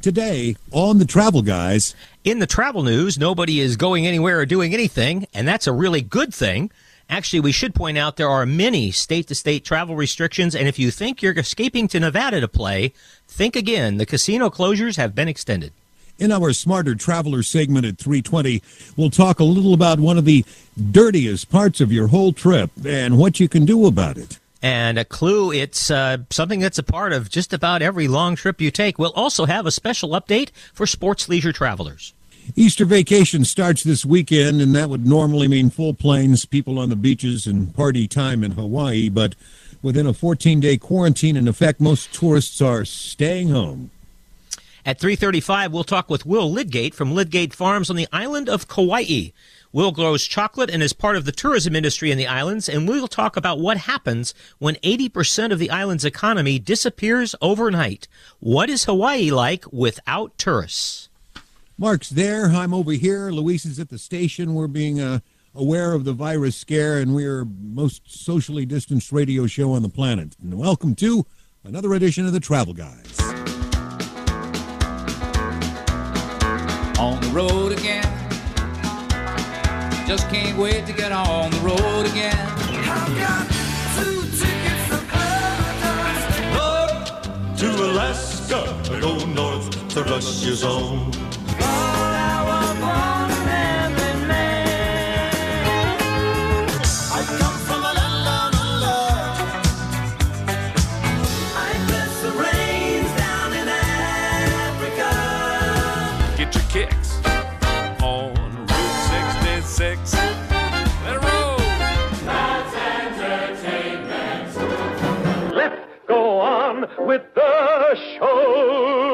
Today on the Travel Guys. In the travel news, nobody is going anywhere or doing anything, and that's a really good thing. Actually, we should point out there are many state-to-state travel restrictions, and if you think you're escaping to Nevada to play, think again. The casino closures have been extended. In our Smarter Traveler segment at 3:20, we'll talk a little about one of the dirtiest parts of your whole trip and what you can do about it. And a clue, it's something that's a part of just about every long trip you take. We'll also have a special update for sports leisure travelers. Easter vacation starts this weekend, and that would normally mean full planes, people on the beaches, and party time in Hawaii. But within a 14-day quarantine in effect, most tourists are staying home. At 3:35, we'll talk with Will Lidgate from Lidgate Farms on the island of Kauai. Will grows chocolate and is part of the tourism industry in the islands, and we'll talk about what happens when 80% of the island's economy disappears overnight. What is Hawaii like without tourists? Mark's there. I'm over here. Luis is at the station. We're being aware of the virus scare, and we're most socially distanced radio show on the planet. And welcome to another edition of the Travel Guys. On the road again. Just can't wait to get on the road again. I've got 2 tickets to paradise. North to Alaska, I go north to Russia's zone. I come from a land of love. I bless the rains down in Africa. Get your kicks on Route 66. Let it roll. That's entertainment. Let's go on with the show.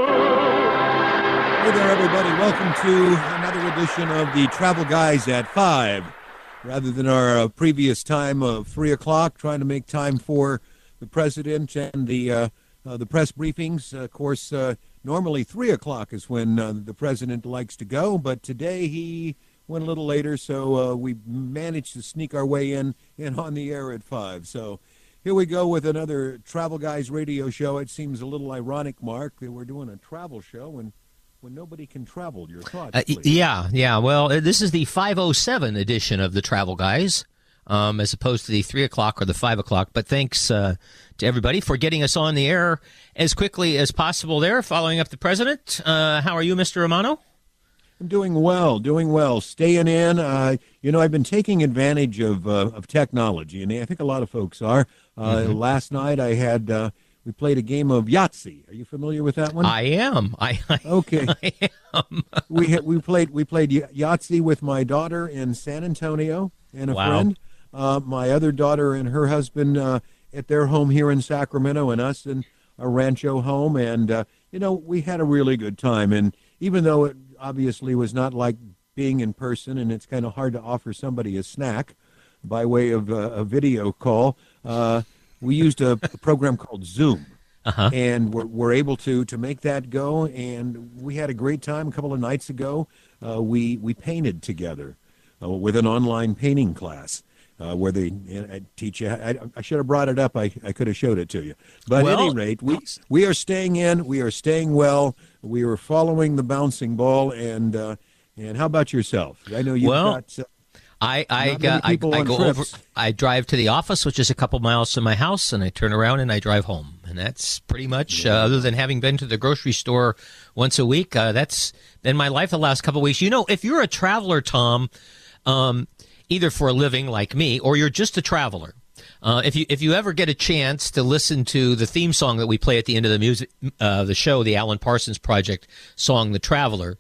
Hey there, everybody. Welcome to another edition of the Travel Guys at 5. Rather than our previous time of 3 o'clock, trying to make time for the president and the press briefings. Of course, normally 3 o'clock is when the president likes to go, but today he went a little later, so we managed to sneak our way in on the air at 5. So here we go with another Travel Guys radio show. It seems a little ironic, Mark, that we're doing a travel show and when nobody can travel. Your thoughts, please. Yeah. Well, this is the 5:07 edition of the Travel Guys, as opposed to the 3 o'clock or the 5 o'clock. But thanks to everybody for getting us on the air as quickly as possible there, following up the president. How are you, Mr. Romano? I'm doing well, staying in. I've been taking advantage of technology, and I think a lot of folks are. Last night I had... we played a game of Yahtzee. Are you familiar with that one? I am. Okay. I am. we played Yahtzee with my daughter in San Antonio and a friend. My other daughter and her husband at their home here in Sacramento, and us in a Rancho home. And we had a really good time. And even though it obviously was not like being in person, and it's kind of hard to offer somebody a snack by way of a video call. We used a program called Zoom, and we're able to make that go, and we had a great time a couple of nights ago. We painted together with an online painting class where they teach you. I should have brought it up. I could have showed it to you. But at any rate, we are staying in. We are staying well. We are following the bouncing ball, and how about yourself? I know you've got... I go over. I drive to the office, which is a couple miles from my house, and I turn around and I drive home. And that's pretty much, other than having been to the grocery store once a week, that's been my life the last couple of weeks. If you're a traveler, Tom, either for a living like me, or you're just a traveler, if you ever get a chance to listen to the theme song that we play at the end of the show, the Alan Parsons Project song, "The Traveler."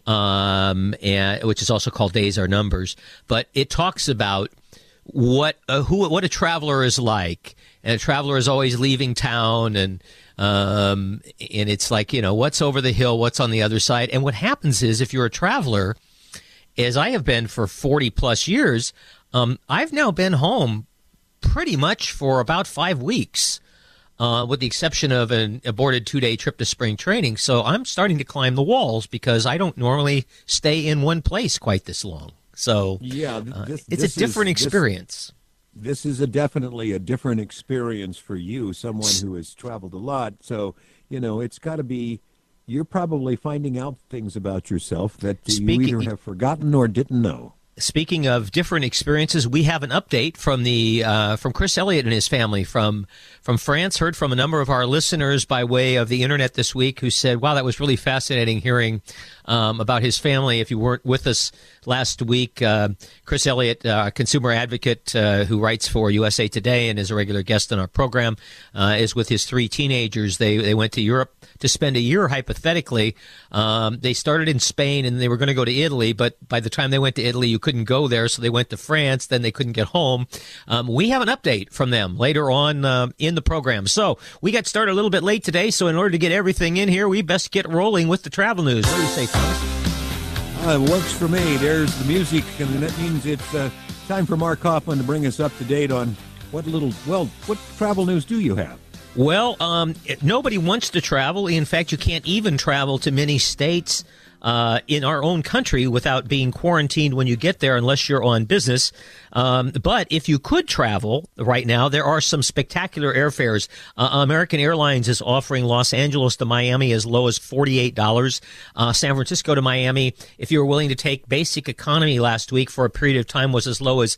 And which is also called Days Are Numbers, but it talks about what a traveler is like, and a traveler is always leaving town, and it's like, what's over the hill, what's on the other side. And what happens is, if you're a traveler, as I have been for 40 plus years, I've now been home pretty much for about 5 weeks. With the exception of an aborted 2-day trip to spring training. So I'm starting to climb the walls because I don't normally stay in one place quite this long. So it's a different experience. This is definitely a different experience for you, someone who has traveled a lot. So, it's got to be you're probably finding out things about yourself that you Speaking- either have forgotten or didn't know. Speaking of different experiences, we have an update from from Chris Elliott and his family from France. Heard from a number of our listeners by way of the internet this week who said, "Wow, that was really fascinating hearing about his family." If you weren't with us last week, Chris Elliott, consumer advocate who writes for USA Today and is a regular guest on our program, is with his 3 teenagers. They went to Europe to spend a year, hypothetically. They started in Spain and they were going to go to Italy, but by the time they went to Italy, you couldn't go there, so they went to France. Then they couldn't get home. We have an update from them later on in the program. So we got started a little bit late today, so in order to get everything in here, we best get rolling with the travel news. What do you say, Thomas? It works for me. There's the music, and that means it's time for Mark Kaufman to bring us up to date on what travel news do you have? Well, nobody wants to travel. In fact, you can't even travel to many states in our own country without being quarantined when you get there, unless you're on business. But if you could travel right now, there are some spectacular airfares. American Airlines is offering Los Angeles to Miami as low as $48. San Francisco to Miami, if you were willing to take basic economy last week for a period of time, was as low as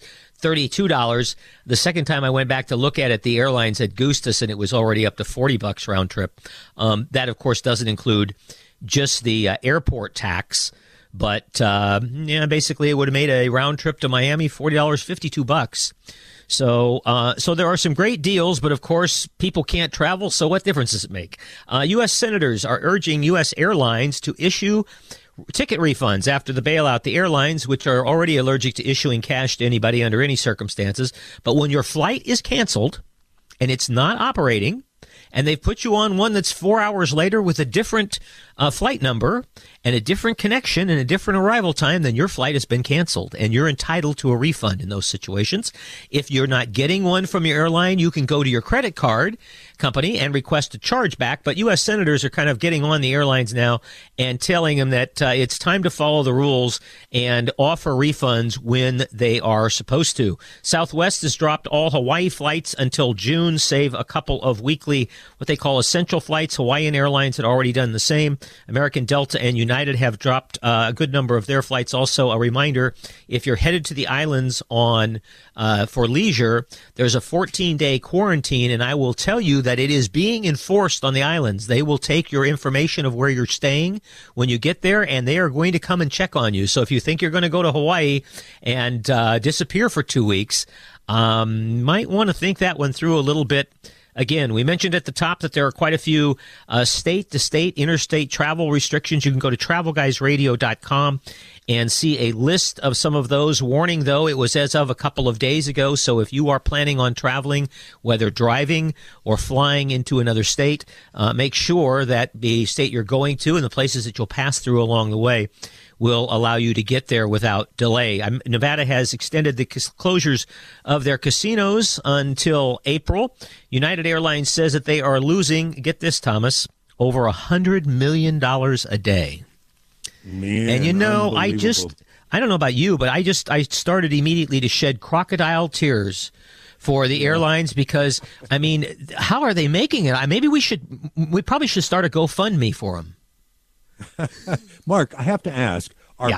$32. The second time I went back to look at it, the airlines had goosed us and it was already up to $40 round trip. That, of course, doesn't include just the airport tax, but basically it would have made a round trip to Miami $40, $52. So there are some great deals, but of course people can't travel. So what difference does it make? U.S. senators are urging U.S. airlines to issue ticket refunds after the bailout. The airlines, which are already allergic to issuing cash to anybody under any circumstances, but when your flight is canceled and it's not operating, and they've put you on one that's 4 hours later with a different flight number and a different connection and a different arrival time, then your flight has been canceled and you're entitled to a refund in those situations. If you're not getting one from your airline, you can go to your credit card company and request a chargeback. But U.S. senators are kind of getting on the airlines now and telling them that it's time to follow the rules and offer refunds when they are supposed to. Southwest has dropped all Hawaii flights until June, save a couple of weekly, what they call essential flights. Hawaiian Airlines had already done the same. American, Delta, and United have dropped a good number of their flights. Also, a reminder, if you're headed to the islands for leisure, there's a 14-day quarantine, and I will tell you that it is being enforced on the islands. They will take your information of where you're staying when you get there, and they are going to come and check on you. So if you think you're going to go to Hawaii and disappear for 2 weeks, might want to think that one through a little bit. Again, we mentioned at the top that there are quite a few state-to-state, interstate travel restrictions. You can go to travelguysradio.com and see a list of some of those. Warning, though, it was as of a couple of days ago. So if you are planning on traveling, whether driving or flying into another state, make sure that the state you're going to and the places that you'll pass through along the way will allow you to get there without delay. Nevada has extended the closures of their casinos until April. United Airlines says that they are losing, get this, Thomas, over $100 million a day. Man, and I don't know about you, but I started immediately to shed crocodile tears for the airlines because, how are they making it? Maybe we probably should start a GoFundMe for them. Mark, I have to ask, are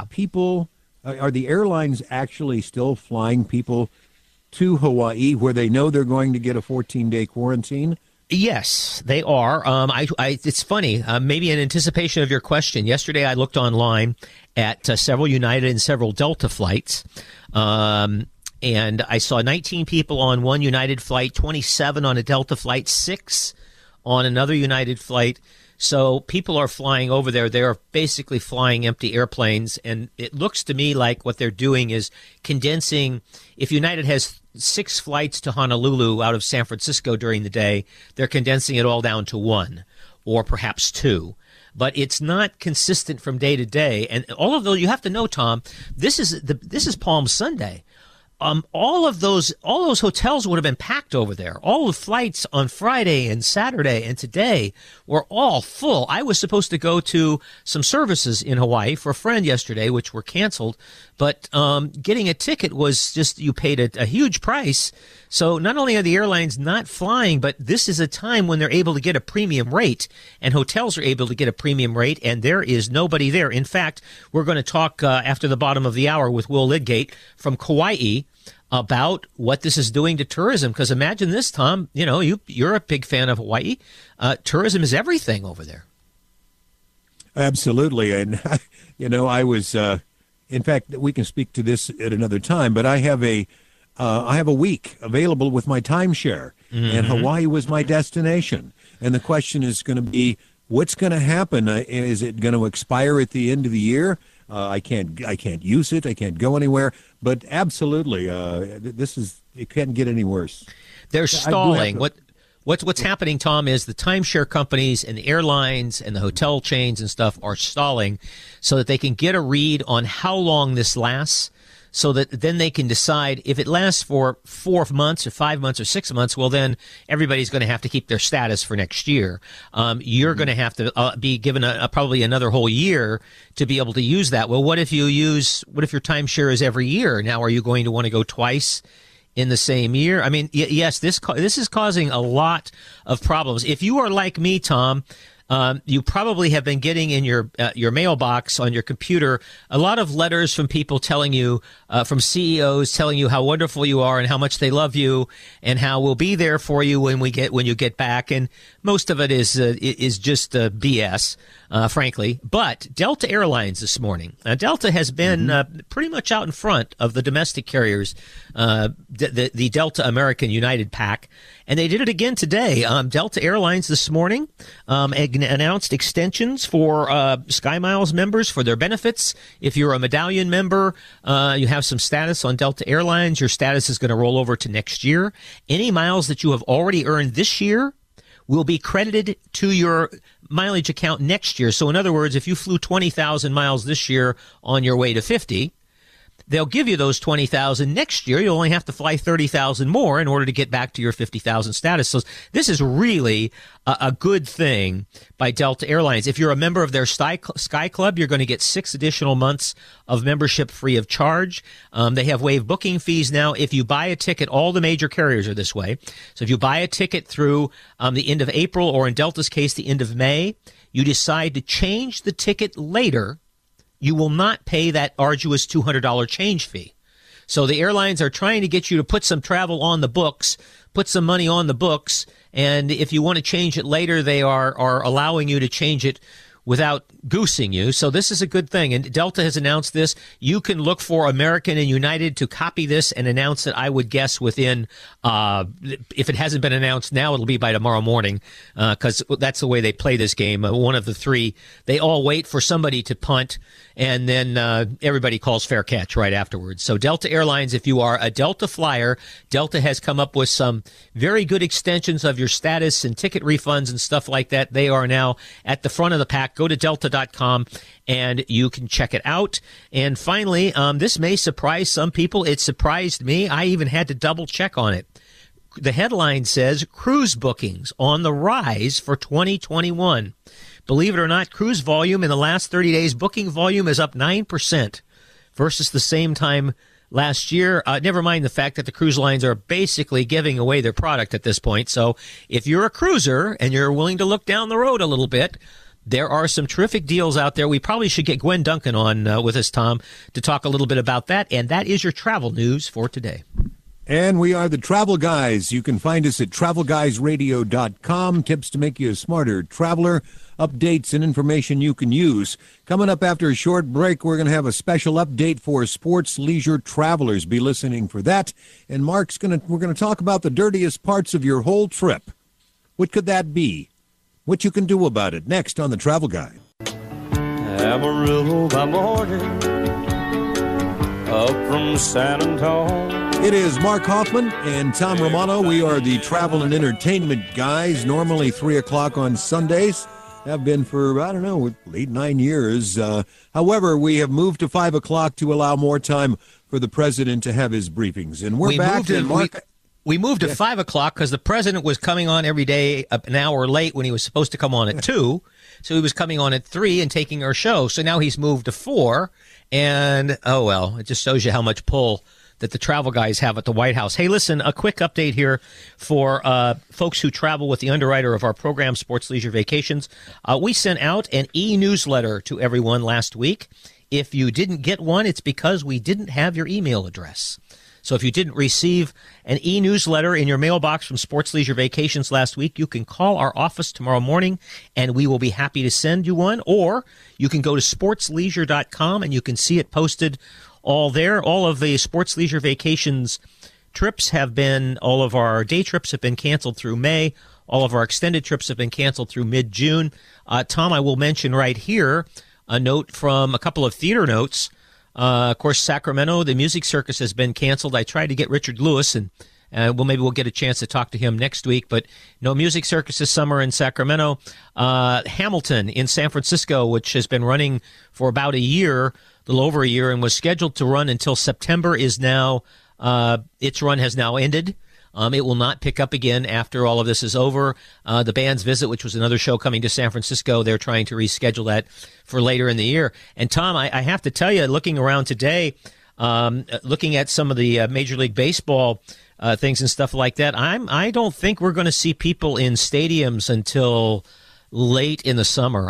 the airlines actually still flying people to Hawaii where they know they're going to get a 14-day quarantine? Yes, they are. It's funny, maybe in anticipation of your question, yesterday I looked online at several United and several Delta flights, and I saw 19 people on one United flight, 27 on a Delta flight, 6 on another United flight. So people are flying over there. They're basically flying empty airplanes, and it looks to me like what they're doing is condensing. If United has 6 flights to Honolulu out of San Francisco during the day, they're condensing it all down to 1 or perhaps 2. But it's not consistent from day to day. And all of those, you have to know, Tom, this is Palm Sunday. all those hotels would have been packed over there. All the flights on Friday and Saturday and today were all full. I was supposed to go to some services in Hawaii for a friend yesterday, which were canceled. But getting a ticket was just, you paid a huge price. So not only are the airlines not flying, but this is a time when they're able to get a premium rate, and hotels are able to get a premium rate, and there is nobody there. In fact, we're going to talk after the bottom of the hour with Will Lidgate from Kauai about what this is doing to tourism. Because imagine this, Tom, you're a big fan of Hawaii. Tourism is everything over there. Absolutely. And, I was, in fact, we can speak to this at another time, but I have a week available with my timeshare, and Hawaii was my destination. And the question is going to be, what's going to happen? Is it going to expire at the end of the year? I can't use it. I can't go anywhere. But absolutely, it can't get any worse. They're stalling. What's happening, Tom, is the timeshare companies and the airlines and the hotel chains and stuff are stalling so that they can get a read on how long this lasts, so that then they can decide if it lasts for 4 months or 5 months or 6 months. Well, then everybody's going to have to keep their status for next year. You're going to have to be given probably another whole year to be able to use that. Well, what if your timeshare is every year? Now, are you going to want to go twice in the same year? I mean, yes, this is causing a lot of problems. If you are like me, Tom, you probably have been getting in your mailbox on your computer a lot of letters from people telling you, from CEOs telling you how wonderful you are and how much they love you and how we'll be there for you when you get back. And most of it is just BS, frankly. But Delta Airlines this morning, Delta has been pretty much out in front of the domestic carriers, the Delta American United pack. And they did it again today. Delta Airlines this morning announced extensions for SkyMiles members for their benefits. If you're a Medallion member, you have some status on Delta Airlines, your status is going to roll over to next year. Any miles that you have already earned this year will be credited to your mileage account next year. So in other words, if you flew 20,000 miles this year on your way to 50, they'll give you those 20,000 next year. You'll only have to fly 30,000 more in order to get back to your 50,000 status. So this is really a good thing by Delta Airlines. If you're a member of their Sky Club, you're going to get 6 additional months of membership free of charge. They have waived booking fees now. If you buy a ticket, all the major carriers are this way. So if you buy a ticket through the end of April, or in Delta's case, the end of May, you decide to change the ticket later, you will not pay that arduous $200 change fee. So the airlines are trying to get you to put some travel on the books, put some money on the books, and if you want to change it later, they are allowing you to change it without goosing you. So this is a good thing. And Delta has announced this. You can look for American and United to copy this and announce it, I would guess, within, if it hasn't been announced now, it'll be by tomorrow morning, because that's the way they play this game. One of the three, they all wait for somebody to punt, and then everybody calls fair catch right afterwards. So Delta Airlines, if you are a Delta flyer, Delta has come up with some very good extensions of your status and ticket refunds and stuff like that. They are now at the front of the pack. Go to delta.com and you can check it out. And finally, this may surprise some people. It surprised me. I even had to double check on it. The headline says cruise bookings on the rise for 2021. Believe it or not, cruise volume in the last 30 days, booking volume is up 9% versus the same time last year. Never mind the fact that the cruise lines are basically giving away their product at this point. So if you're a cruiser and you're willing to look down the road a little bit, there are some terrific deals out there. We probably should get Gwen Duncan on with us, Tom, to talk a little bit about that. And that is your travel news for today. And we are the Travel Guys. You can find us at travelguysradio.com. Tips to make you a smarter traveler, updates and information you can use. Coming up after a short break, we're going to have a special update for sports leisure travelers. Be listening for that. And we're going to talk about the dirtiest parts of your whole trip. What could that be? What you can do about it, next on the Travel Guide. Amarillo by morning, up from San Antonio. It is Mark Hoffman and Tom Romano. We are the Travel and Entertainment Guys, normally 3 o'clock on Sundays. have been for, I don't know, 8-9 years. However, we have moved to 5 o'clock to allow more time for the president to have his briefings. And we're back. We moved to 5 o'clock because the president was coming on every day an hour late when he was supposed to come on at 2. So he was coming on at 3 and taking our show. So now he's moved to 4. And, oh, well, it just shows you how much pull that the travel guys have at the White House. Hey, listen, a quick update here for folks who travel with the underwriter of our program, Sports Leisure Vacations. We sent out an e-newsletter to everyone last week. If you didn't get one, it's because we didn't have your email address. So if you didn't receive an e-newsletter in your mailbox from Sports Leisure Vacations last week, you can call our office tomorrow morning, and we will be happy to send you one. Or you can go to sportsleisure.com, and you can see it posted all there. All of the Sports Leisure Vacations trips have been, all of our day trips have been canceled through May. All of our extended trips have been canceled through mid-June. Tom, I will mention right here a note from a couple of theater notes. Of course, Sacramento, the Music Circus has been canceled. I tried to get Richard Lewis, and maybe we'll get a chance to talk to him next week. But no Music Circus this summer in Sacramento. Hamilton in San Francisco, which has been running for about a year, a little over a year, and was scheduled to run until September, is now its run has now ended. It will not pick up again after all of this is over. The Band's Visit, which was another show coming to San Francisco, they're trying to reschedule that for later in the year. And, Tom, I have to tell you, looking around today, looking at some of the Major League Baseball things and stuff like that, I don't think we're going to see people in stadiums until late in the summer.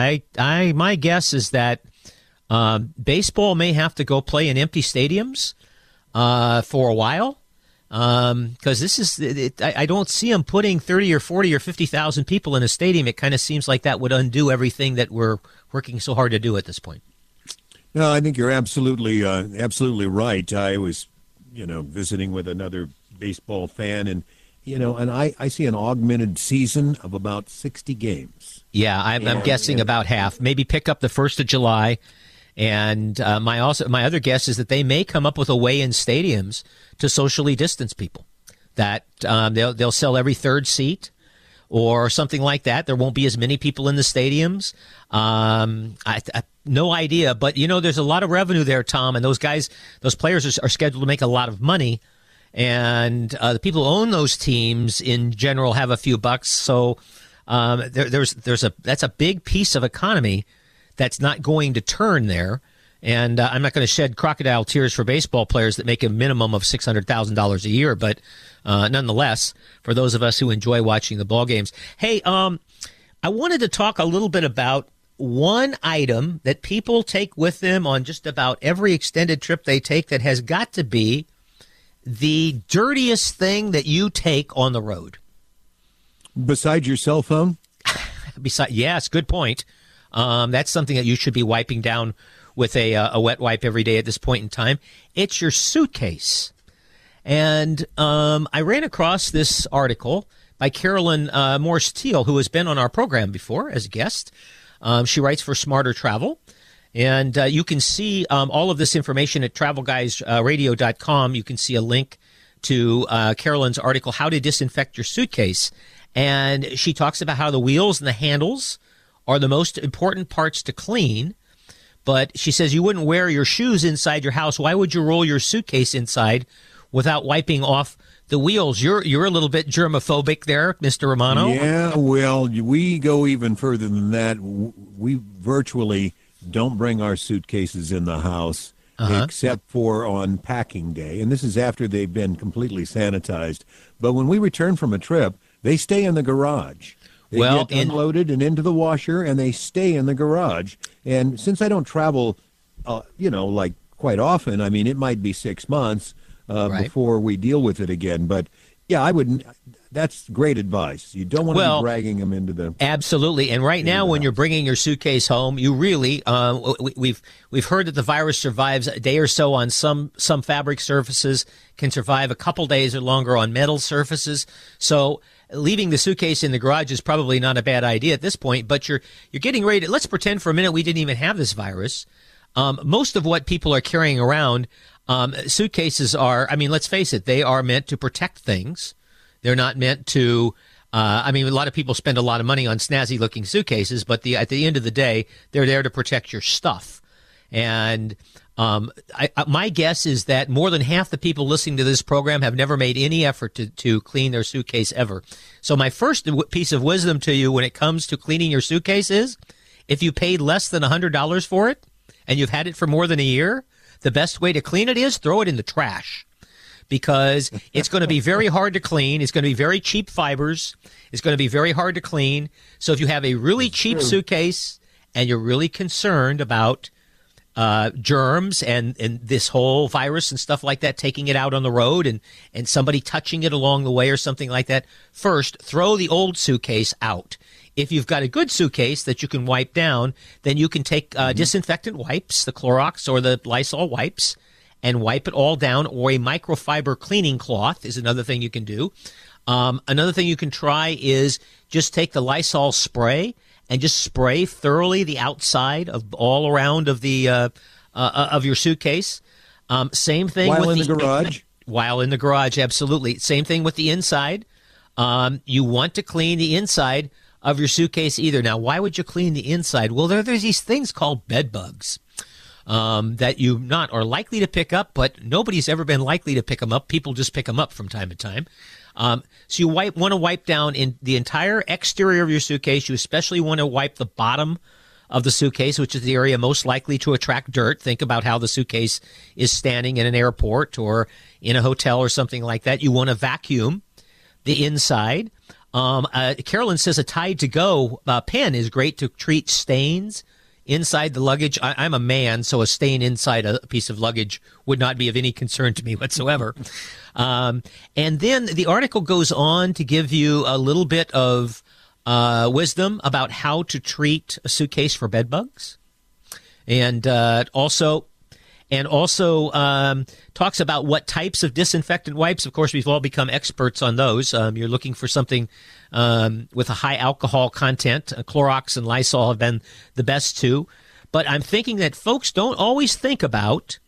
My guess is that baseball may have to go play in empty stadiums for a while. Because this is, I don't see them putting 30 or 40 or 50,000 people in a stadium. It kind of seems like that would undo everything that we're working so hard to do at this point. No, I think you're absolutely right. I was, visiting with another baseball fan, and I see an augmented season of about 60 games. Yeah, I'm guessing about half. Maybe pick up the 1st of July. And my other guess is that they may come up with a way in stadiums to socially distance people, that they'll sell every third seat or something like that. There won't be as many people in the stadiums. No idea, but there's a lot of revenue there, Tom, and those players are scheduled to make a lot of money, and the people who own those teams in general have a few bucks. So that's a big piece of economy that's not going to turn there. And I'm not going to shed crocodile tears for baseball players that make a minimum of $600,000 a year. But nonetheless, for those of us who enjoy watching the ball games. Hey, I wanted to talk a little bit about one item that people take with them on just about every extended trip they take that has got to be the dirtiest thing that you take on the road. Besides your cell phone? Yes, good point. That's something that you should be wiping down with a wet wipe every day at this point in time. It's your suitcase. And I ran across this article by Carolyn Morse Teal, who has been on our program before as a guest. She writes for Smarter Travel. And you can see all of this information at travelguysradio.com. You can see a link to Carolyn's article, How to Disinfect Your Suitcase. And she talks about how the wheels and the handles are the most important parts to clean. But she says you wouldn't wear your shoes inside your house. Why would you roll your suitcase inside without wiping off the wheels? You're a little bit germophobic there, Mr. Romano. Yeah, well, we go even further than that. We virtually don't bring our suitcases in the house except for on packing day. And this is after they've been completely sanitized. But when we return from a trip, they stay in the garage. They get unloaded and into the washer, and they stay in the garage. And since I don't travel, like quite often, I mean, it might be 6 months before we deal with it again. But, yeah, I wouldn't. That's great advice. You don't want to be dragging them into the... Absolutely. And right now, when you're bringing your suitcase home, you really... we've heard that the virus survives a day or so on some fabric surfaces, can survive a couple days or longer on metal surfaces. So... leaving the suitcase in the garage is probably not a bad idea at this point, but you're getting ready to, let's pretend for a minute we didn't even have this virus. Most of what people are carrying around, suitcases are, I mean, let's face it, they are meant to protect things. They're not meant to I mean, a lot of people spend a lot of money on snazzy-looking suitcases, but at the end of the day, they're there to protect your stuff. And my guess is that more than half the people listening to this program have never made any effort to clean their suitcase ever. So my first piece of wisdom to you when it comes to cleaning your suitcase is, if you paid less than $100 for it and you've had it for more than a year, the best way to clean it is throw it in the trash. Because it's going to be very hard to clean. It's going to be very cheap fibers. It's going to be very hard to clean. So if you have a really cheap suitcase and you're really concerned about germs and this whole virus and stuff like that, taking it out on the road and somebody touching it along the way or something like that, first, throw the old suitcase out. If you've got a good suitcase that you can wipe down, then you can take disinfectant wipes, the Clorox or the Lysol wipes, and wipe it all down, or a microfiber cleaning cloth is another thing you can do. Another thing you can try is just take the Lysol spray and just spray thoroughly the outside of all around of the of your suitcase. Same thing while with in the garage. While in the garage, absolutely. Same thing with the inside. You want to clean the inside of your suitcase either. Now, why would you clean the inside? Well, there's these things called bed bugs. That you not are likely to pick up, but nobody's ever been likely to pick them up. People just pick them up from time to time. So you want to wipe down in the entire exterior of your suitcase. You especially want to wipe the bottom of the suitcase, which is the area most likely to attract dirt. Think about how the suitcase is standing in an airport or in a hotel or something like that. You want to vacuum the inside. Carolyn says a Tide to Go pen is great to treat stains inside the luggage. I'm a man, so a stain inside a piece of luggage would not be of any concern to me whatsoever. And then the article goes on to give you a little bit of wisdom about how to treat a suitcase for bed bugs. And also talks about what types of disinfectant wipes. Of course, we've all become experts on those. You're looking for something with a high alcohol content. Clorox and Lysol have been the best two. But I'm thinking that folks don't always think about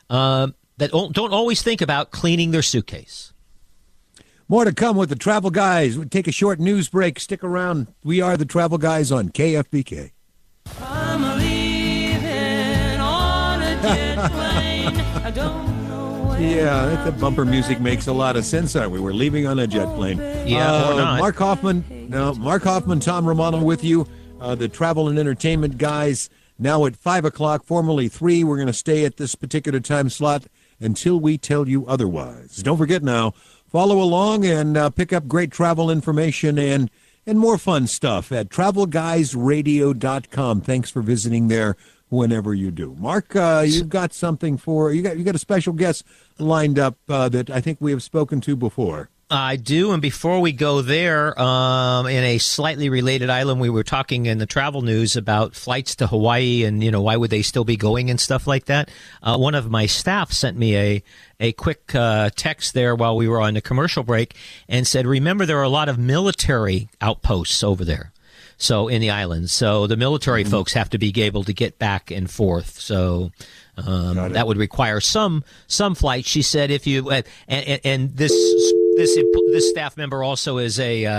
cleaning their suitcase. More to come with the Travel Guys. We'll take a short news break. Stick around. We are the Travel Guys on KFBK. I'm leaving on a jet plane. I don't know where. Yeah, that bumper music makes a lot of sense, aren't we? We're leaving on a jet plane. Yeah, or not. Mark Hoffman, Tom Romano with you, the Travel and Entertainment Guys. Now at 5 o'clock, formerly 3, we're going to stay at this particular time slot until we tell you otherwise. Don't forget now, follow along and pick up great travel information and more fun stuff at travelguysradio.com. Thanks for visiting there whenever you do. Mark, you've got something you got a special guest lined up that I think we have spoken to before. I do, and before we go there, in a slightly related item, we were talking in the travel news about flights to Hawaii and, why would they still be going and stuff like that. One of my staff sent me a quick text there while we were on the commercial break and said, remember, there are a lot of military outposts over there. So in the islands. So the military folks have to be able to get back and forth. So that would require some flights. She said if you and this staff member also is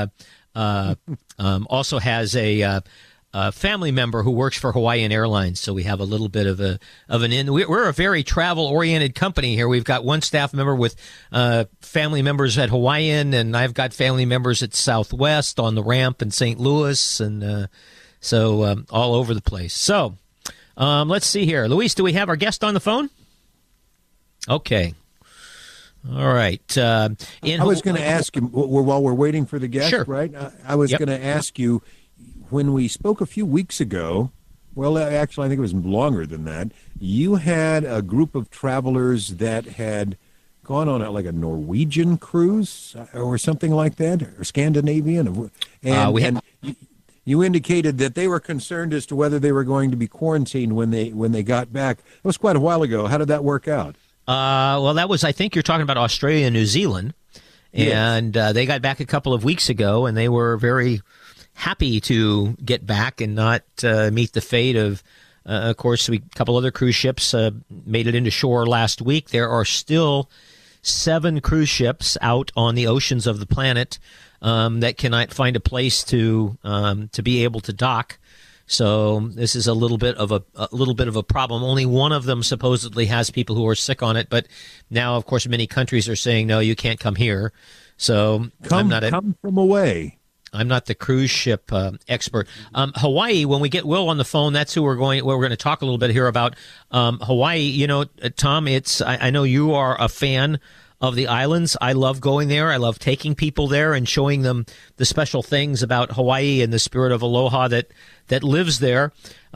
also has a family member who works for Hawaiian Airlines, so we have a little bit of an in. We're a very travel-oriented company here. We've got one staff member with family members at Hawaiian, and I've got family members at Southwest on the ramp in St. Louis, and so all over the place. So let's see here. Luis, do we have our guest on the phone? Okay. All right. I was going to ask you, while we're waiting for the guest, sure. right? I was going to ask you, when we spoke a few weeks ago, well, actually, I think it was longer than that, you had a group of travelers that had gone on like a Norwegian cruise or something like that, or Scandinavian. And you indicated that they were concerned as to whether they were going to be quarantined when they got back. That was quite a while ago. How did that work out? Well, that was, I think you're talking about Australia and New Zealand. Yes. And they got back a couple of weeks ago, and they were very happy to get back and not meet the fate of course, a couple other cruise ships made it into shore last week. There are still 7 cruise ships out on the oceans of the planet that cannot find a place to be able to dock. So this is a little bit of a problem. Only one of them supposedly has people who are sick on it, but now, of course, many countries are saying no, you can't come here. So come from away. I'm not the cruise ship expert. Hawaii. When we get Will on the phone, that's who we're going to talk a little bit here about. Hawaii. You know, Tom. I know you are a fan of the islands. I love going there. I love taking people there and showing them the special things about Hawaii and the spirit of aloha that lives there.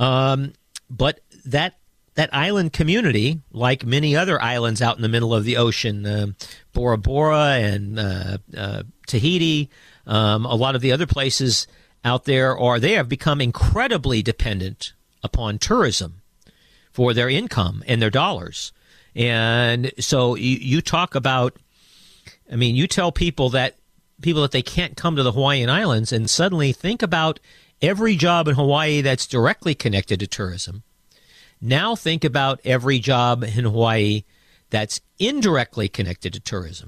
But that island community, like many other islands out in the middle of the ocean, Bora Bora and Tahiti, a lot of the other places out there, they have become incredibly dependent upon tourism for their income and their dollars. And so you talk about, I mean, you tell people that they can't come to the Hawaiian Islands, and suddenly think about every job in Hawaii that's directly connected to tourism. Now think about every job in Hawaii that's indirectly connected to tourism.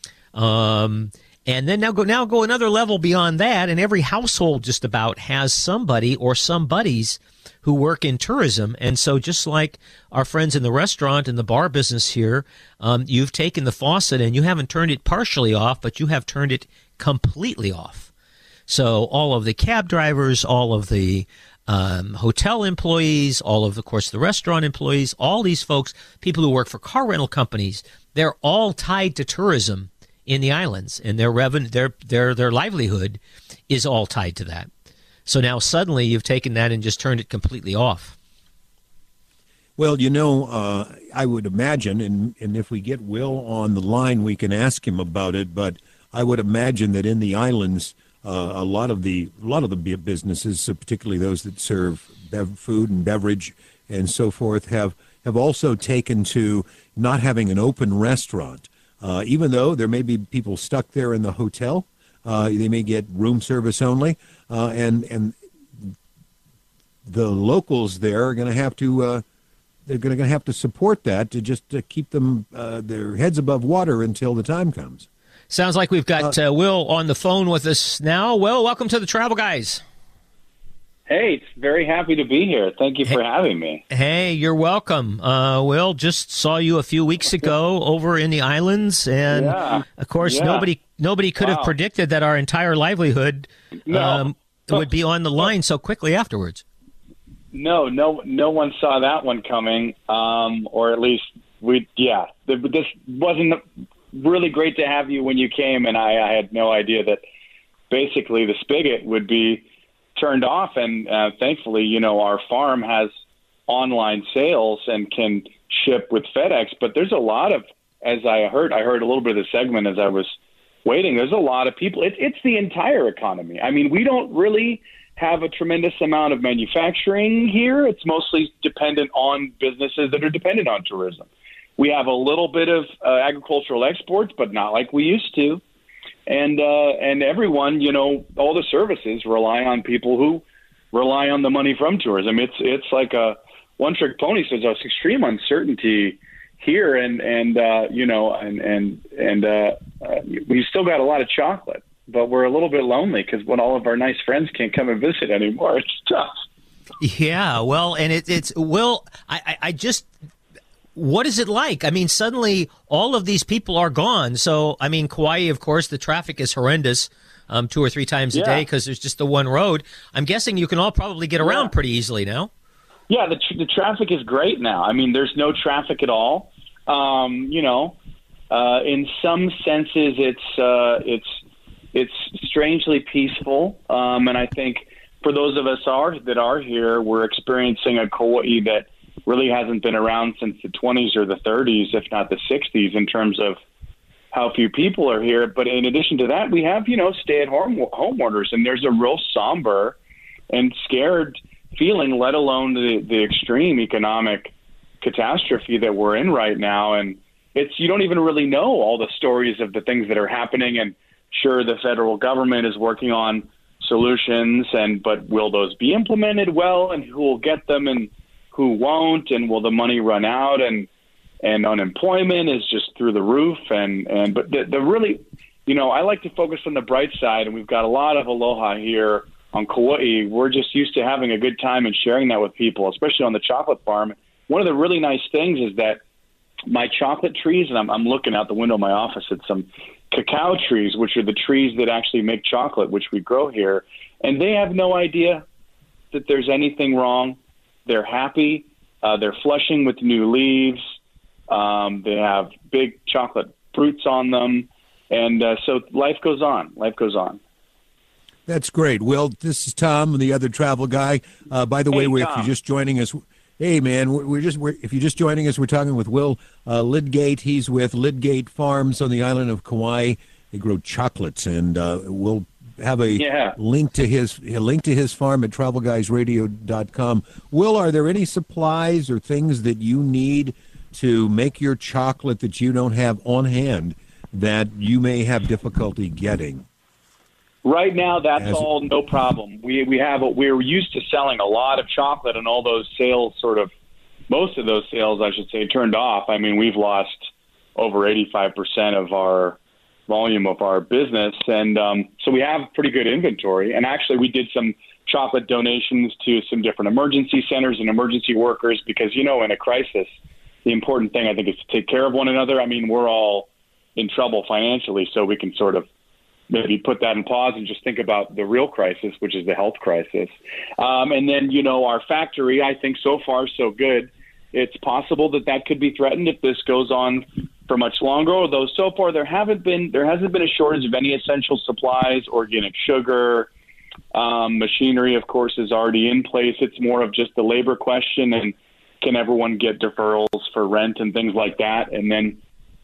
And then now go another level beyond that, and every household just about has somebody or some buddies who work in tourism. And so just like our friends in the restaurant and the bar business here, you've taken the faucet and you haven't turned it partially off, but you have turned it completely off. So all of the cab drivers, all of the hotel employees, all of course, the restaurant employees, all these folks, people who work for car rental companies, they're all tied to tourism in the islands, and their revenue, their livelihood is all tied to that. So now suddenly you've taken that and just turned it completely off. Well, you know, I would imagine, and if we get Will on the line, we can ask him about it. But I would imagine that in the islands, a lot of the businesses, particularly those that serve food and beverage and so forth, have also taken to not having an open restaurant. Even though there may be people stuck there in the hotel, they may get room service only, and the locals there are going to have to they're going to have to support that to keep them their heads above water until the time comes. Sounds like we've got Will on the phone with us now. Will, welcome to the Travel Guys. Hey, it's very happy to be here. Thank you for having me. Hey, you're welcome. Will, just saw you a few weeks ago over in the islands, and of course, nobody could have predicted that our entire livelihood would be on the line so quickly afterwards. No one saw that one coming, or at least this wasn't really great to have you when you came, and I had no idea that basically the spigot would be turned off, and thankfully, you know, our farm has online sales and can ship with FedEx, but there's a lot of, as I heard a little bit of the segment as I was waiting, there's a lot of people. It's the entire economy. I mean, we don't really have a tremendous amount of manufacturing here. It's mostly dependent on businesses that are dependent on tourism. We have a little bit of agricultural exports, but not like we used to. And everyone, you know, all the services rely on people who rely on the money from tourism. It's like a one-trick pony. So there's extreme uncertainty here, and we still got a lot of chocolate, but we're a little bit lonely because when all of our nice friends can't come and visit anymore, it's tough. Yeah, well, and it's Will. I just. What is it like? I mean, suddenly all of these people are gone. So, I mean, Kauai, of course, the traffic is horrendous 2 or 3 times a day because there's just the one road. I'm guessing you can all probably get around pretty easily now. Yeah, the traffic is great now. I mean, there's no traffic at all. In some senses, it's strangely peaceful. And I think for those of us that are here, we're experiencing a Kauai that really hasn't been around since the 20s or the 30s, if not the 60s, in terms of how few people are here. But in addition to that, we have, you know, stay-at-home orders, and there's a real somber and scared feeling, let alone the extreme economic catastrophe that we're in right now. And you don't even really know all the stories of the things that are happening. And sure, the federal government is working on solutions, but will those be implemented well, and who will get them and who won't, and will the money run out, and unemployment is just through the roof, but the really I like to focus on the bright side, and we've got a lot of aloha here on Kauai. We're just used to having a good time and sharing that with people, especially on the chocolate farm. One of the really nice things is that my chocolate trees, and I'm looking out the window of my office at some cacao trees, which are the trees that actually make chocolate, which we grow here, and they have no idea that there's anything wrong. They're happy. They're flushing with new leaves. They have big chocolate fruits on them. And so life goes on. Life goes on. That's great. Will, this is Tom, the other travel guy. By the way, if you're just joining us, hey, man, if you're just joining us, we're talking with Will Lidgate. He's with Lidgate Farms on the island of Kauai. They grow chocolates, and we'll have a link to his farm at travelguysradio.com. Will, are there any supplies or things that you need to make your chocolate that you don't have on hand that you may have difficulty getting? Right now, that's all no problem. We're used to selling a lot of chocolate, and all those sales most of those sales, I should say, turned off. I mean, we've lost over 85% of our volume of our business, and so we have pretty good inventory. And actually, we did some chocolate donations to some different emergency centers and emergency workers because, in a crisis, the important thing, I think, is to take care of one another. I mean, we're all in trouble financially, so we can sort of maybe put that in pause and just think about the real crisis, which is the health crisis. And then, our factory, I think so far so good. It's possible that could be threatened if this goes on for much longer, although so far there hasn't been a shortage of any essential supplies. Organic sugar, machinery, of course, is already in place. It's more of just the labor question, and can everyone get deferrals for rent and things like that? And then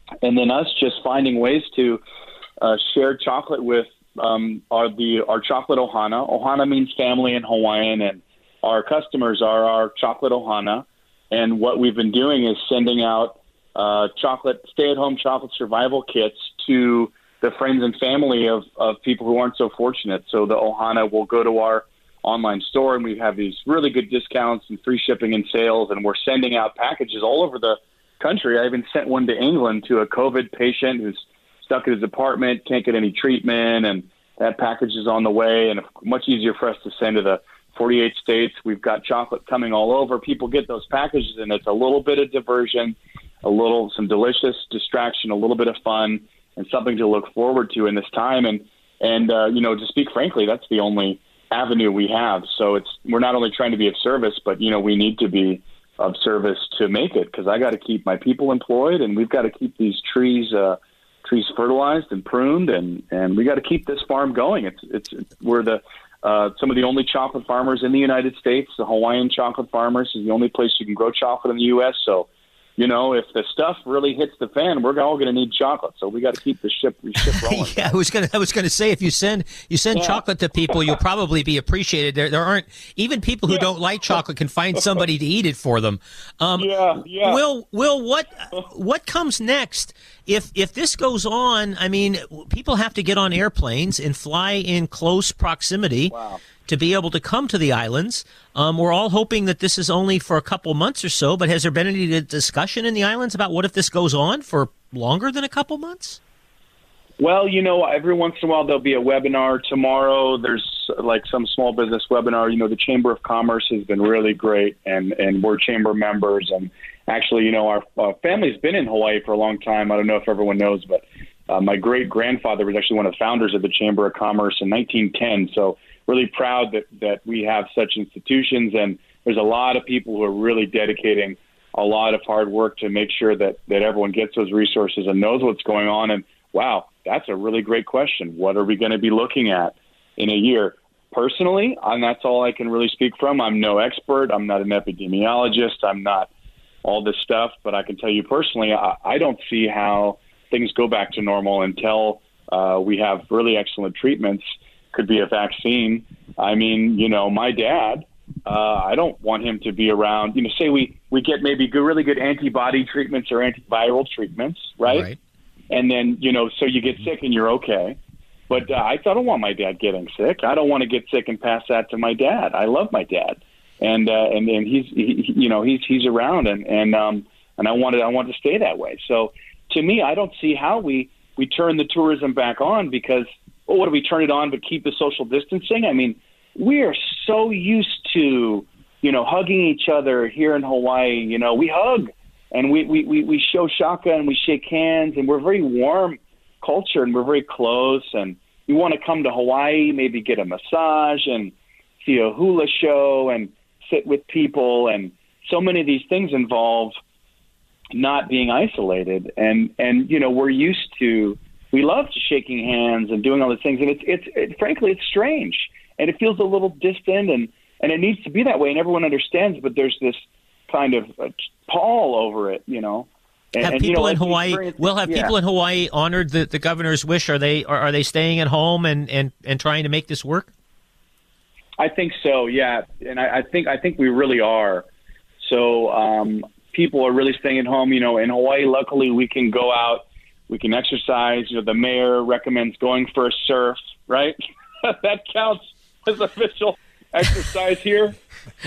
us just finding ways to share chocolate with our chocolate ohana. Ohana means family in Hawaiian, and our customers are our chocolate ohana. And what we've been doing is sending out stay-at-home chocolate survival kits to the friends and family of people who aren't so fortunate. So the ohana will go to our online store, and we have these really good discounts and free shipping and sales, and we're sending out packages all over the country. I even sent one to England to a COVID patient who's stuck in his apartment, can't get any treatment, and that package is on the way, and much easier for us to send to the 48 states. We've got chocolate coming all over. People get those packages, and it's a little bit of diversion, some delicious distraction, a little bit of fun, and something to look forward to in this time. And to speak frankly, that's the only avenue we have. So we're not only trying to be of service, but, we need to be of service to make it, because I got to keep my people employed, and we've got to keep these trees fertilized and pruned, and we got to keep this farm going. We're some of the only chocolate farmers in the United States. The Hawaiian chocolate farmers is the only place you can grow chocolate in the U.S. So, if the stuff really hits the fan, we're all going to need chocolate. So we got to keep the ship rolling. Yeah, I was going to say, if you send chocolate to people, you'll probably be appreciated. There aren't even people who don't like chocolate can find somebody to eat it for them. Will, what comes next? If this goes on, I mean, people have to get on airplanes and fly in close proximity. Wow. To be able to come to the islands. We're all hoping that this is only for a couple months or so, but has there been any discussion in the islands about what if this goes on for longer than a couple months? Well, every once in a while there'll be a webinar. Tomorrow there's like some small business webinar. The Chamber of Commerce has been really great, and we're chamber members. And actually, our family's been in Hawaii for a long time. I don't know if everyone knows, but my great-grandfather was actually one of the founders of the Chamber of Commerce in 1910. So really proud that we have such institutions, and there's a lot of people who are really dedicating a lot of hard work to make sure that everyone gets those resources and knows what's going on. And wow, that's a really great question. What are we going to be looking at in a year? Personally, and that's all I can really speak from. I'm no expert. I'm not an epidemiologist. I'm not all this stuff, but I can tell you personally, I don't see how things go back to normal until we have really excellent treatments. Could be a vaccine. I mean, my dad, I don't want him to be around. Say we get maybe really good antibody treatments or antiviral treatments, right? And then, so you get sick and you're okay. But I don't want my dad getting sick. I don't want to get sick and pass that to my dad. I love my dad, and he's around, and I want to stay that way. So to me, I don't see how we we turn the tourism back on because, what do we turn it on but keep the social distancing? I mean, we are so used to, hugging each other here in Hawaii. We hug and we show shaka and we shake hands, and we're a very warm culture and we're very close. And you want to come to Hawaii, maybe get a massage and see a hula show and sit with people. And so many of these things involve not being isolated. And we love shaking hands and doing all these things. And frankly, it's strange. And it feels a little distant, and it needs to be that way. And everyone understands, but there's this kind of pall over it, Have people in Hawaii? People in Hawaii honored the governor's wish? Are they staying at home and trying to make this work? I think so, yeah, and I think we really are. So people are really staying at home. In Hawaii, luckily we can go out, we can exercise. The mayor recommends going for a surf, right? That counts as official exercise here.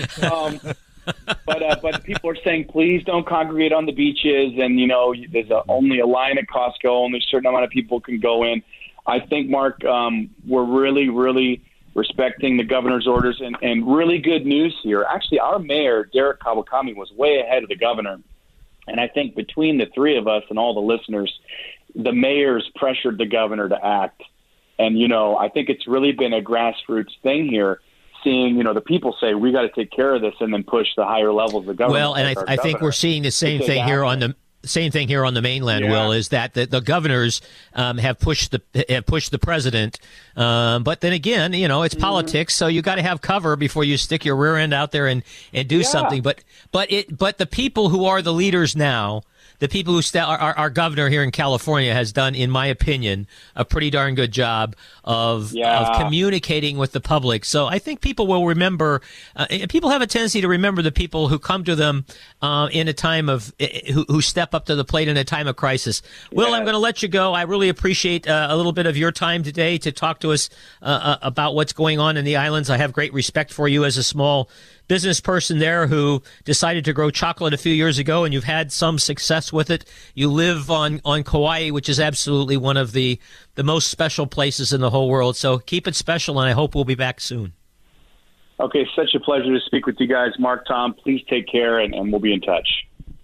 But people are saying, please don't congregate on the beaches. And, there's only a line at Costco. Only a certain amount of people can go in. I think, Mark, we're really, really respecting the governor's orders. And really good news here. Actually, our mayor, Derek Kawakami, was way ahead of the governor. And I think between the three of us and all the listeners, the mayors pressured the governor to act. And, I think it's really been a grassroots thing here. Seeing, the people say we got to take care of this, and then push the higher levels of the government. Well, and I think we're seeing the same thing here on the mainland. Yeah. Will, is that the governors have pushed the president, but then again, it's politics, so you got to have cover before you stick your rear end out there and do something. But the people who are the leaders now. The people who our governor here in California has done, in my opinion, a pretty darn good job of communicating with the public. So I think people will remember. People have a tendency to remember the people who come to them in a time of who step up to the plate in a time of crisis. Will, I'm going to let you go. I really appreciate a little bit of your time today to talk to us about what's going on in the islands. I have great respect for you as a small business person there who decided to grow chocolate a few years ago, and you've had some success with it. You live on Kauai, which is absolutely one of the most special places in the whole world. So keep it special, and I hope we'll be back soon. Okay, such a pleasure to speak with you guys. Mark, Tom, please take care, and we'll be in touch.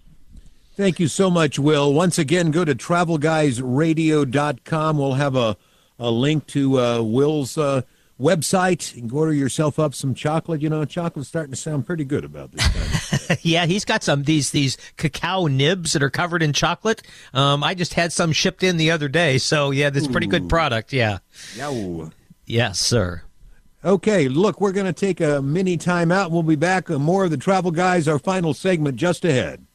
Thank you so much, Will. Once again, go to travelguysradio.com. We'll have a link to Will's website. You can order yourself up some chocolate. Chocolate's starting to sound pretty good about this time of day. Yeah, he's got some these cacao nibs that are covered in chocolate. I just had some shipped in the other day, so yeah, that's pretty good product. Yeah. Yow. Yes, sir. Okay, look, we're going to take a mini time out. We'll be back on more of the Travel Guys, our final segment just ahead.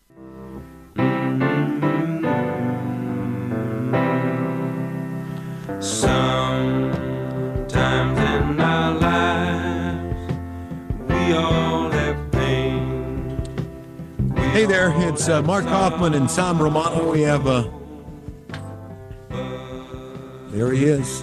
Sometimes in our lives, we all have pain. Hey there, it's Mark Hoffman and Sam Romano. We have there he is.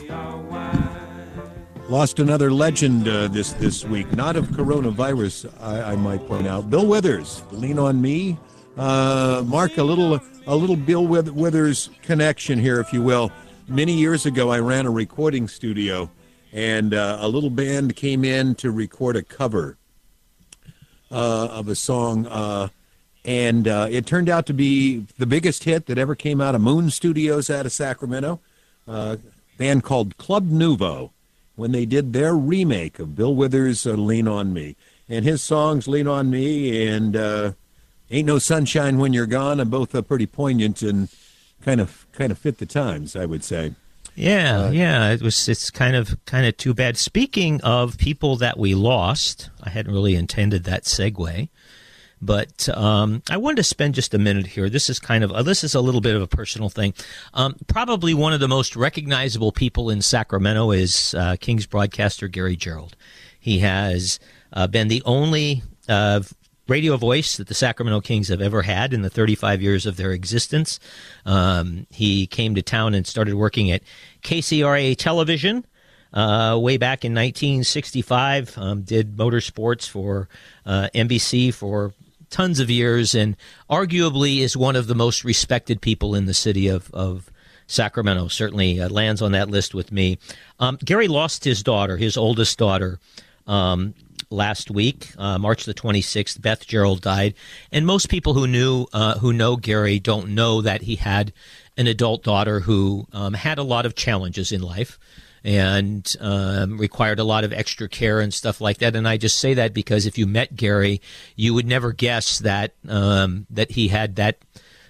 Lost another legend this week, not of coronavirus, I might point out. Bill Withers, Lean on Me. Mark, a little Bill Withers connection here, if you will. Many years ago, I ran a recording studio, and a little band came in to record a cover of a song, and it turned out to be the biggest hit that ever came out of Moon Studios out of Sacramento, a band called Club Nouveau, when they did their remake of Bill Withers' Lean on Me. And his songs, Lean on Me and Ain't No Sunshine When You're Gone, are both pretty poignant and kind of fit the times, I would say. Yeah, it's kind of too bad. Speaking of people that we lost, I hadn't really intended that segue, but I wanted to spend just a minute here. This is this is a little bit of a personal thing. Probably one of the most recognizable people in Sacramento is Kings broadcaster Gary Gerould. He has been the only radio voice that the Sacramento Kings have ever had in the 35 years of their existence. He came to town and started working at KCRA Television way back in 1965, did motorsports for NBC for tons of years, and arguably is one of the most respected people in the city of Sacramento certainly lands on that list with me. Gary lost his daughter, his oldest daughter, last week, March the 26th. Beth Gerald died, and most people who know Gary don't know that he had an adult daughter who had a lot of challenges in life and required a lot of extra care and stuff like that. And I just say that because if you met Gary, you would never guess that that he had that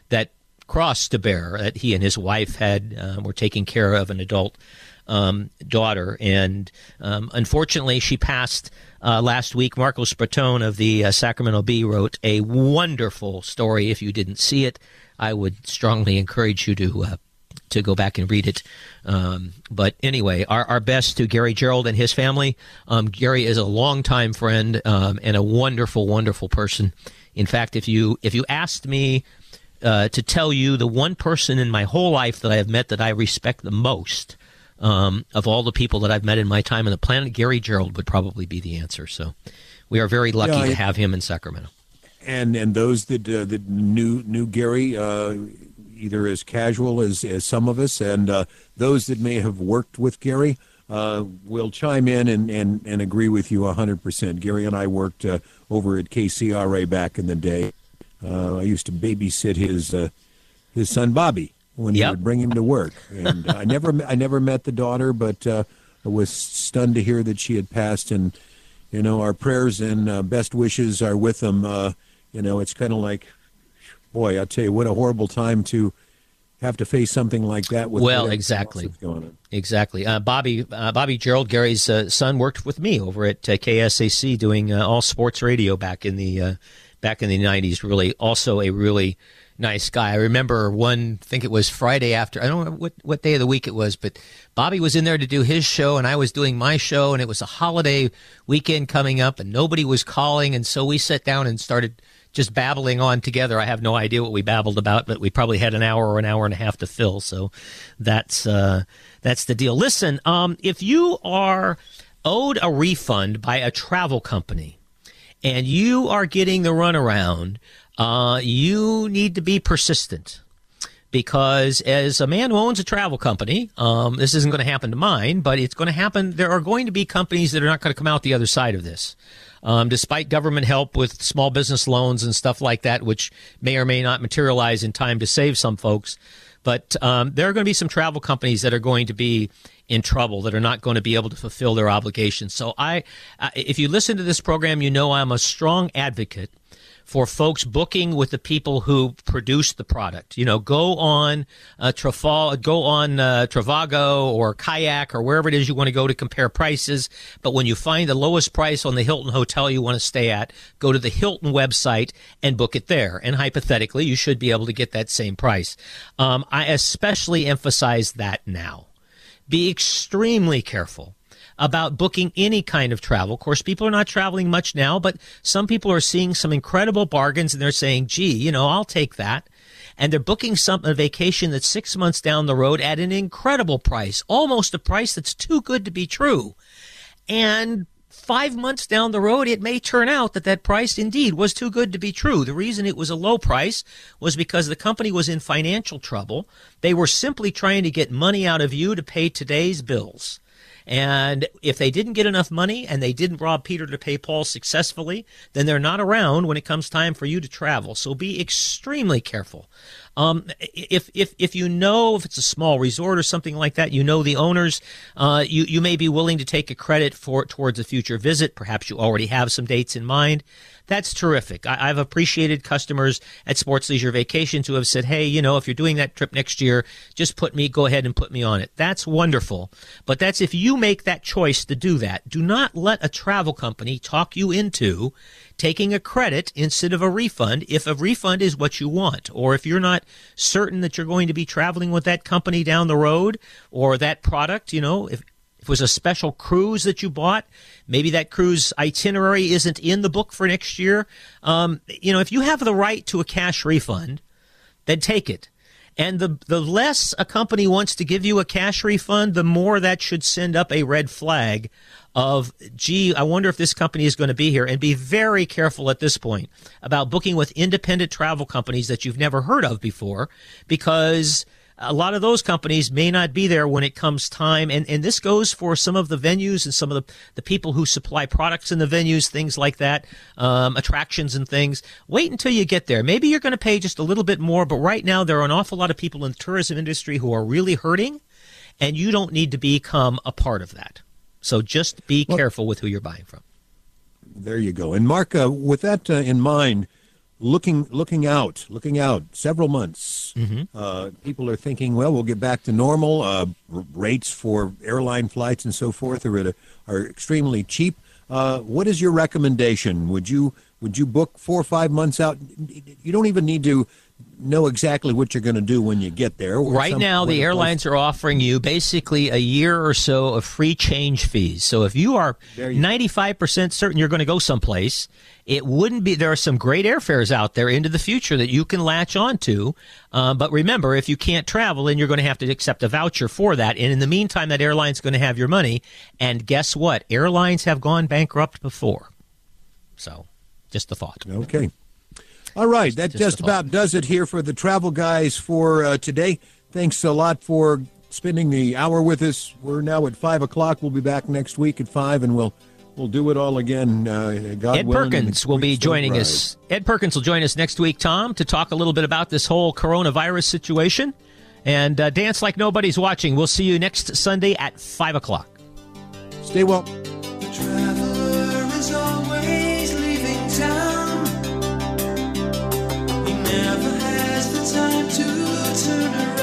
cross to bear, that he and his wife had were taking care of an adult daughter. And unfortunately, she passed last week. Marco Spratone of the Sacramento Bee wrote a wonderful story. If you didn't see it, I would strongly encourage you to go back and read it. But anyway, our best to Gary Gerald and his family. Gary is a longtime friend and a wonderful, wonderful person. In fact, if you asked me to tell you the one person in my whole life that I have met that I respect the most of all the people that I've met in my time on the planet, Gary Gerald would probably be the answer. So we are very lucky to have him in Sacramento. And those that knew Gary, either as casual as some of us, and those that may have worked with Gary, will chime in and agree with you 100%. Gary and I worked over at KCRA back in the day. I used to babysit his son Bobby when he would bring him to work, and I never met the daughter, but I was stunned to hear that she had passed. And our prayers and best wishes are with them. It's kind of like, boy, I'll tell you, what a horrible time to have to face something like that. Exactly. Going on. Exactly. Bobby Gerald, Gary's son, worked with me over at KSAC doing all sports radio back in the 90s. Really, also a really nice guy. I remember I think it was Friday after, I don't know what day of the week it was, but Bobby was in there to do his show and I was doing my show, and it was a holiday weekend coming up and nobody was calling, and so we sat down and started just babbling on together. I have no idea what we babbled about, but we probably had an hour or an hour and a half to fill. So that's the deal. Listen, if you are owed a refund by a travel company and you are getting the runaround, you need to be persistent. Because as a man who owns a travel company, this isn't going to happen to mine, but it's going to happen. There are going to be companies that are not going to come out the other side of this. Despite government help with small business loans and stuff like that, which may or may not materialize in time to save some folks. But there are going to be some travel companies that are going to be in trouble, that are not going to be able to fulfill their obligations. So if you listen to this program, I'm a strong advocate for folks booking with the people who produce the product. Go on Trivago or Kayak or wherever it is you want to go to compare prices. But when you find the lowest price on the Hilton hotel you want to stay at, go to the Hilton website and book it there. And hypothetically, you should be able to get that same price. I especially emphasize that now. Be extremely careful about booking any kind of travel. Of course, people are not traveling much now, but some people are seeing some incredible bargains and they're saying, gee, I'll take that. And they're booking a vacation that's 6 months down the road at an incredible price, almost a price that's too good to be true. And 5 months down the road, it may turn out that price indeed was too good to be true. The reason it was a low price was because the company was in financial trouble. They were simply trying to get money out of you to pay today's bills. And if they didn't get enough money and they didn't rob Peter to pay Paul successfully, then they're not around when it comes time for you to travel. So be extremely careful. If if it's a small resort or something like that, the owners, you may be willing to take a credit towards a future visit. Perhaps you already have some dates in mind. That's terrific. I've appreciated customers at Sports Leisure Vacations who have said, hey, if you're doing that trip next year, just go ahead and put me on it. That's wonderful. But that's if you make that choice to do that. Do not let a travel company talk you into taking a credit instead of a refund if a refund is what you want, or if you're not certain that you're going to be traveling with that company down the road or that product. If it was a special cruise that you bought, maybe that cruise itinerary isn't in the book for next year. If you have the right to a cash refund, then take it. And the less a company wants to give you a cash refund, the more that should send up a red flag of, gee, I wonder if this company is going to be here. And be very careful at this point about booking with independent travel companies that you've never heard of before, because a lot of those companies may not be there when it comes time. And this goes for some of the venues and some of the people who supply products in the venues, things like that, attractions and things. Wait until you get there. Maybe you're going to pay just a little bit more, but right now there are an awful lot of people in the tourism industry who are really hurting, and you don't need to become a part of that. So just be careful with who you're buying from. There you go. And Mark, with that in mind, looking out several months, people are thinking, well, we'll get back to normal. Rates for airline flights and so forth are extremely cheap. What is your recommendation? Would you book 4 or 5 months out? You don't even need to know exactly what you're going to do when you get there. Right now, the airlines are offering you basically a year or so of free change fees. So if you are 95% certain you're going to go someplace, it wouldn't be. There are some great airfares out there into the future that you can latch on to. But remember, if you can't travel, then you're going to have to accept a voucher for that. And in the meantime, that airline's going to have your money. And guess what? Airlines have gone bankrupt before. So just a thought. Okay. All right, that just about does it here for the Travel Guys for today. Thanks a lot for spending the hour with us. We're now at 5 o'clock. We'll be back next week at 5, and we'll do it all again. God Ed willing, Perkins will be joining us. Ed Perkins will join us next week, Tom, to talk a little bit about this whole coronavirus situation. And Dance Like Nobody's Watching. We'll see you next Sunday at 5 o'clock. Stay well. The traveler is always leaving town. He never has the time to turn around.